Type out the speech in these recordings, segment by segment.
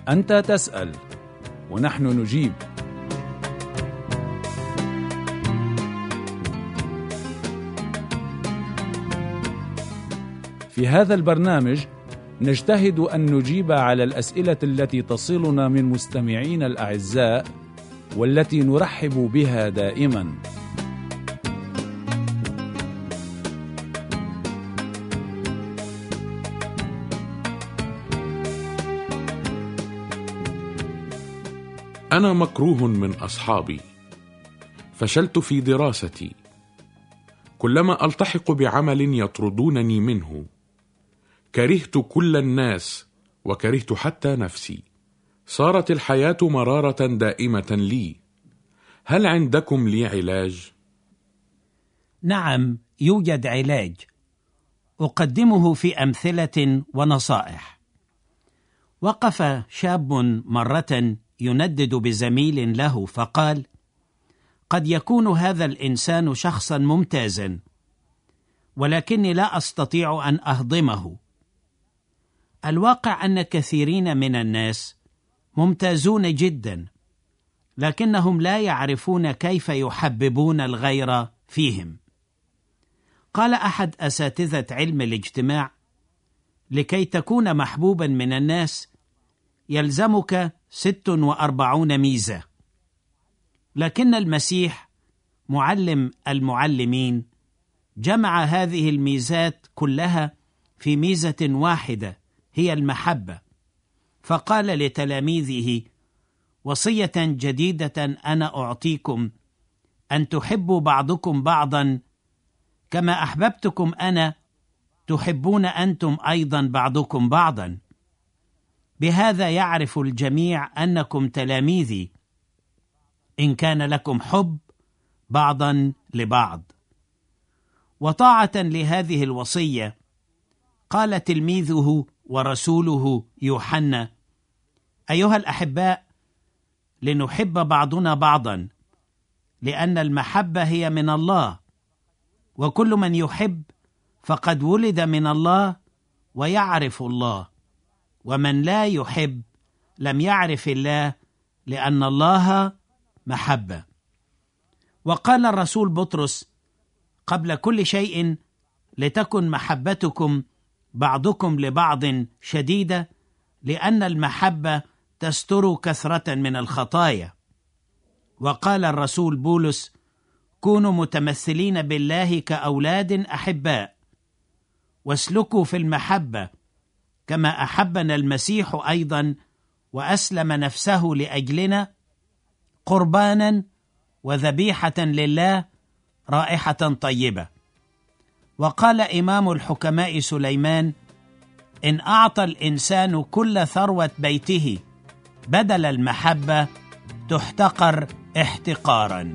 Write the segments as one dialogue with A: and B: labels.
A: أنت تسأل ونحن نجيب. في هذا البرنامج نجتهد أن نجيب على الأسئلة التي تصلنا من مستمعين الأعزاء والتي نرحب بها دائما.
B: أنا مكروه من أصحابي، فشلت في دراستي، كلما ألتحق بعمل يطردونني منه، كرهت كل الناس وكرهت حتى نفسي، صارت الحياة مرارة دائمة لي. هل عندكم لي علاج؟
C: نعم، يوجد علاج، أقدمه في أمثلة ونصائح. وقف شاب مرة يندد بزميل له فقال: قد يكون هذا الإنسان شخصا ممتازا، ولكني لا أستطيع أن أهضمه. الواقع أن كثيرين من الناس ممتازون جدا، لكنهم لا يعرفون كيف يحببون الغير فيهم. قال أحد أساتذة علم الاجتماع: لكي تكون محبوبا من الناس يلزمك 46 ميزة، لكن المسيح معلم المعلمين جمع هذه الميزات كلها في ميزة واحدة، هي المحبة. فقال لتلاميذه: وصية جديدة أنا أعطيكم، أن تحبوا بعضكم بعضا كما أحببتكم أنا، تحبون أنتم أيضا بعضكم بعضا. بهذا يعرف الجميع أنكم تلاميذي، إن كان لكم حب بعضا لبعض. وطاعة لهذه الوصية قال تلميذه ورسوله يوحنا: أيها الأحباء، لنحب بعضنا بعضا، لأن المحبة هي من الله، وكل من يحب فقد ولد من الله ويعرف الله، ومن لا يحب لم يعرف الله، لأن الله محبة. وقال الرسول بطرس: قبل كل شيء لتكن محبتكم بعضكم لبعض شديدة، لأن المحبة تستر كثرة من الخطايا. وقال الرسول بولس: كونوا متمثلين بالله كأولاد أحباء، واسلكوا في المحبة كما أحبنا المسيح أيضا وأسلم نفسه لأجلنا، قربانا وذبيحة لله رائحة طيبة. وقال إمام الحكماء سليمان: إن أعطى الإنسان كل ثروة بيته بدل المحبة تحتقر احتقارا.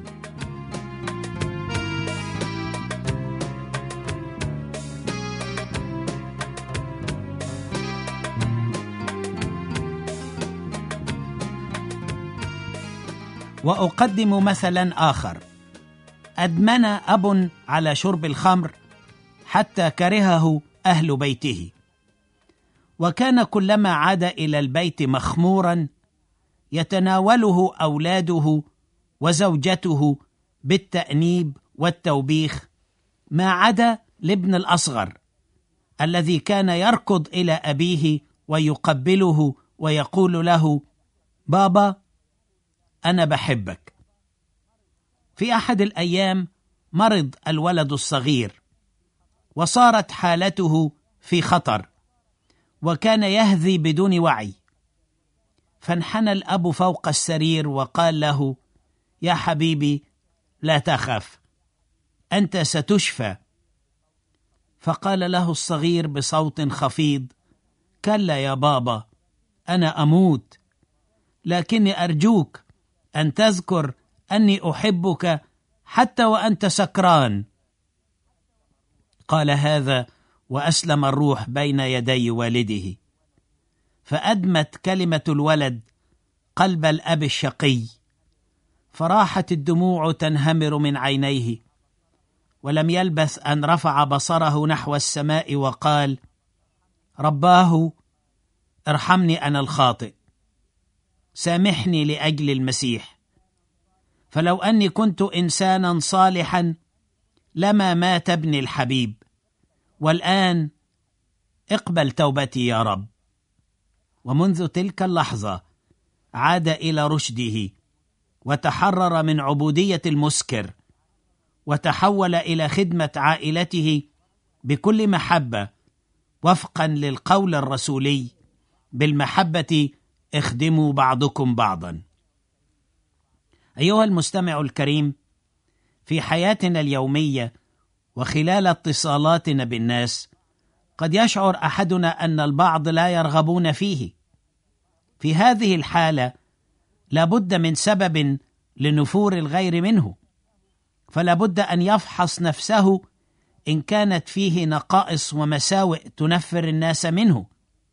C: وأقدم مثلا آخر: أدمن أب على شرب الخمر حتى كرهه أهل بيته، وكان كلما عاد إلى البيت مخمورا يتناوله أولاده وزوجته بالتأنيب والتوبيخ، ما عدا الابن الأصغر الذي كان يركض إلى أبيه ويقبله ويقول له: بابا، أنا بحبك. في أحد الأيام مرض الولد الصغير، وصارت حالته في خطر، وكان يهذي بدون وعي. فانحنى الأب فوق السرير وقال له: يا حبيبي، لا تخف، أنت ستشفى. فقال له الصغير بصوت خفيض: كلا يا بابا، أنا أموت، لكني أرجوك أن تذكر أني أحبك حتى وأنت سكران. قال هذا وأسلم الروح بين يدي والده، فأدمت كلمة الولد قلب الأب الشقي، فراحت الدموع تنهمر من عينيه، ولم يلبث أن رفع بصره نحو السماء وقال: رباه ارحمني أنا الخاطئ. سامحني لأجل المسيح، فلو أني كنت إنسانا صالحا لما مات ابني الحبيب، والآن اقبل توبتي يا رب. ومنذ تلك اللحظة عاد إلى رشده، وتحرر من عبودية المسكر، وتحول إلى خدمة عائلته بكل محبة، وفقا للقول الرسولي: بالمحبة اخدموا بعضكم بعضا. أيها المستمع الكريم، في حياتنا اليومية وخلال اتصالاتنا بالناس قد يشعر أحدنا أن البعض لا يرغبون فيه. في هذه الحالة لابد من سبب لنفور الغير منه، فلا بد أن يفحص نفسه إن كانت فيه نقائص ومساوئ تنفر الناس منه.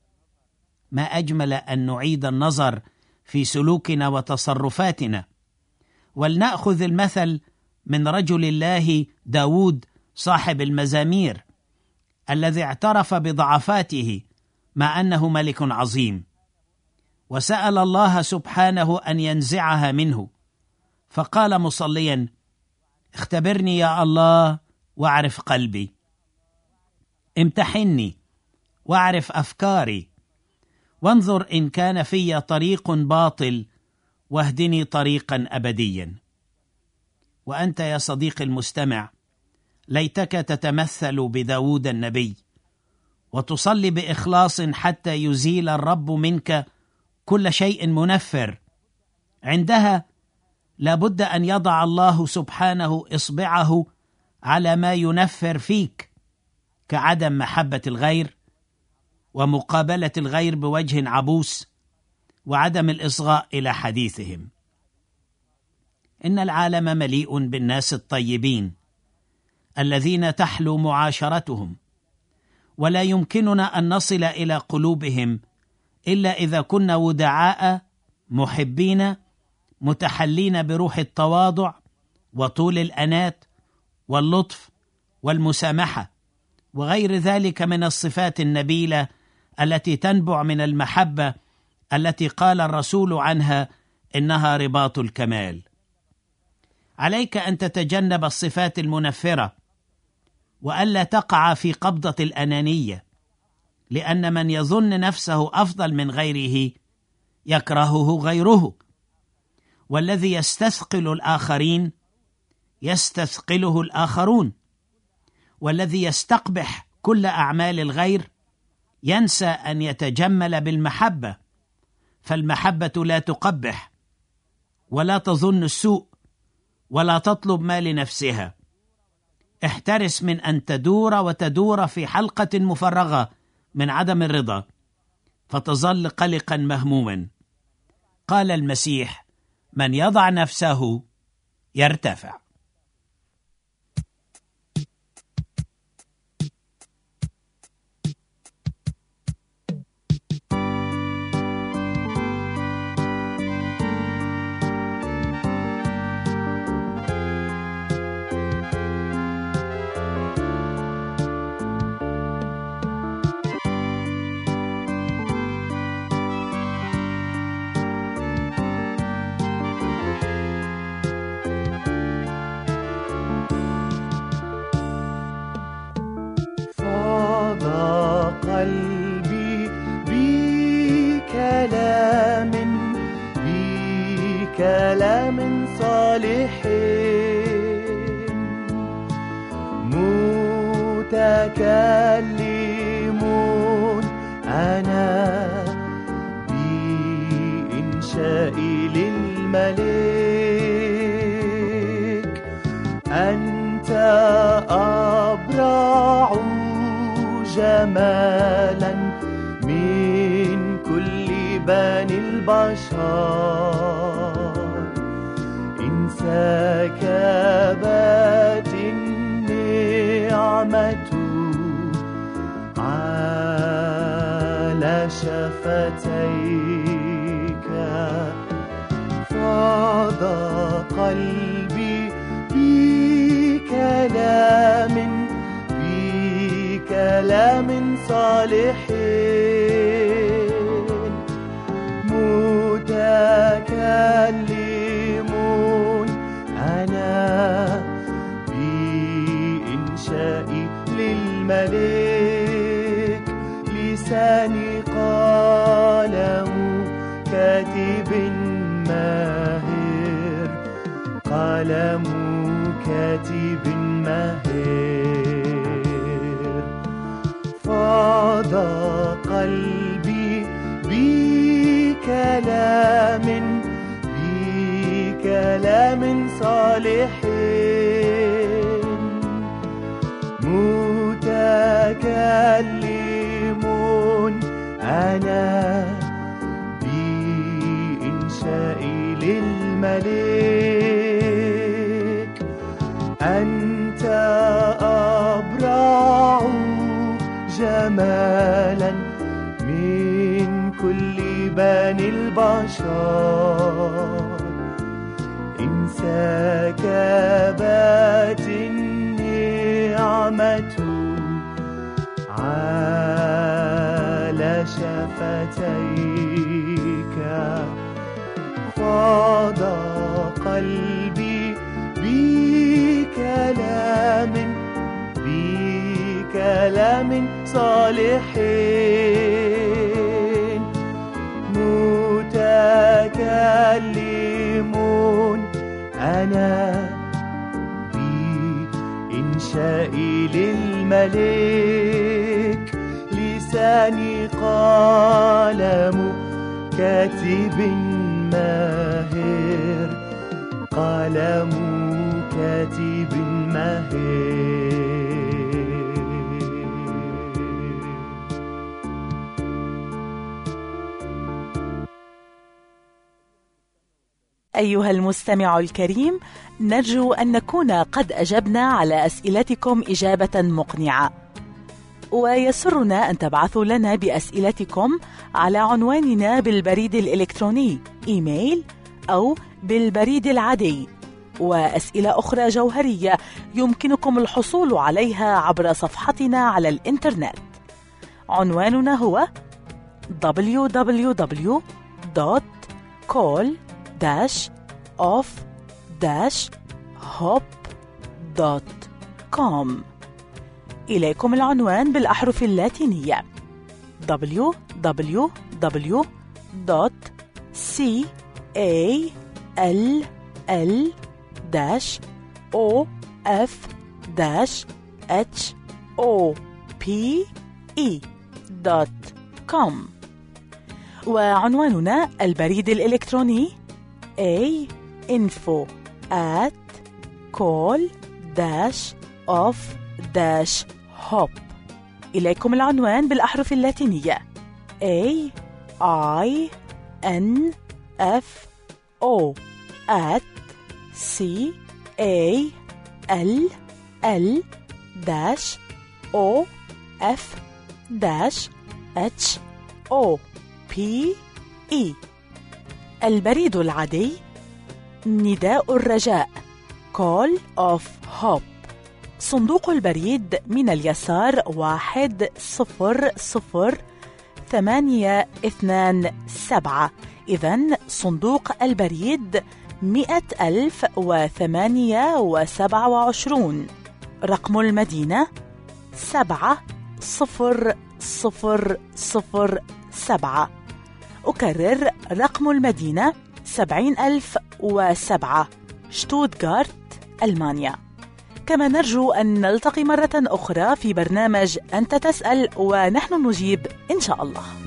C: ما أجمل أن نعيد النظر في سلوكنا وتصرفاتنا. ولنأخذ المثل من رجل الله داود صاحب المزامير، الذي اعترف بضعفاته مع أنه ملك عظيم، وسأل الله سبحانه أن ينزعها منه، فقال مصليا: اختبرني يا الله واعرف قلبي، امتحني واعرف أفكاري، وانظر إن كان في طريق باطل، واهدني طريقا أبديا. وأنت يا صديقي المستمع، ليتك تتمثل بداود النبي، وتصلي بإخلاص حتى يزيل الرب منك كل شيء منفر. عندها لابد أن يضع الله سبحانه إصبعه على ما ينفر فيك، كعدم محبة الغير، ومقابلة الغير بوجه عبوس، وعدم الإصغاء إلى حديثهم. إن العالم مليء بالناس الطيبين الذين تحلو معاشرتهم، ولا يمكننا أن نصل إلى قلوبهم إلا إذا كنا ودعاء محبين متحلين بروح التواضع وطول الأنات واللطف والمسامحة، وغير ذلك من الصفات النبيلة التي تنبع من المحبة، التي قال الرسول عنها إنها رباط الكمال. عليك أن تتجنب الصفات المنفرة، وألا تقع في قبضة الأنانية، لأن من يظن نفسه أفضل من غيره يكرهه غيره، والذي يستثقل الآخرين يستثقله الآخرون، والذي يستقبح كل أعمال الغير ينسى أن يتجمل بالمحبة، فالمحبة لا تقبح ولا تظن السوء ولا تطلب ما لنفسها. احترس من أن تدور وتدور في حلقة مفرغة من عدم الرضا، فتظل قلقا مهموما. قال المسيح: من يضع نفسه يرتفع.
D: قلبي بكلام صالح متكلم أنا بإنشاء للملك. أنت أبرع جمالا من كل بني البشر، إن سكبت النعمة على شفتيك، فاض قلبي بكلام صالح متكلم قلم كاتب ماهر فاض قلبي بكلام صالح متكلم أنا بإنشائي للملك أنت أبرع جمالا من كل بني البشر إن سكبت النعمة على شفتيك فاض قلبي بكلام صالح متكلم أنا بإنشائي للملك لساني قلم كاتب ماهر قلم كاتب ماهر.
E: أيها المستمع الكريم، نرجو أن نكون قد أجبنا على أسئلتكم إجابة مقنعة، ويسرنا أن تبعثوا لنا بأسئلتكم على عنواننا بالبريد الإلكتروني إيميل أو بالبريد العادي. وأسئلة أخرى جوهرية يمكنكم الحصول عليها عبر صفحتنا على الإنترنت. عنواننا هو www.call-off-hop.com. إليكم العنوان بالأحرف اللاتينية www.call-off-hop.com. وعنواننا البريد الإلكتروني info@call-off-hop. إليكم العنوان بالأحرف اللاتينية AINFO@call-off-hop. البريد العادي نداء الرجاء Call of Hope. صندوق البريد من اليسار 100,827. إذن صندوق البريد 100,028. رقم المدينة 70007. أكرر رقم المدينة 70,007، شتوتغارت، ألمانيا. كما نرجو أن نلتقي مرة أخرى في برنامج أنت تسأل ونحن نجيب إن شاء الله.